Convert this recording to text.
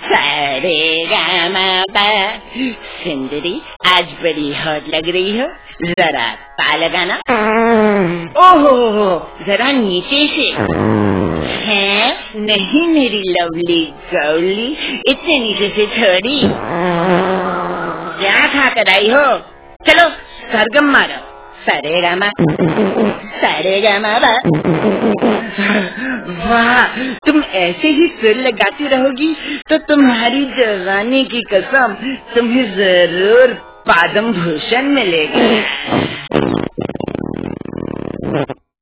सारे गामा पा। सुंदरी आज बड़ी हॉट लग रही हो, जरा पा लगाना। ओहो जरा नीचे से है, नहीं मेरी लवली गौली, इतने नीचे से थोड़ी। क्या खा कर आई हो? चलो सरगम मारो, सारे गामा वाह, तुम ऐसे ही सुर लगाती रहोगी तो तुम्हारी जवानी की कसम तुम्हें जरूर पद्म भूषण मिलेगा।